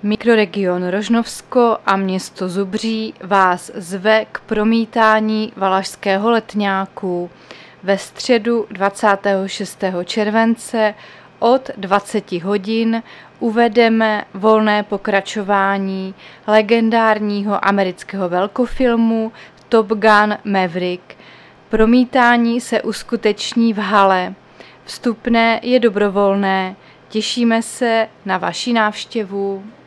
Mikroregion Rožnovsko a město Zubří vás zve k promítání Valašského letňáku ve středu 26. července od 20 hodin uvedeme volné pokračování legendárního amerického velkofilmu Top Gun Maverick. Promítání se uskuteční v hale. Vstupné je dobrovolné. Těšíme se na vaši návštěvu.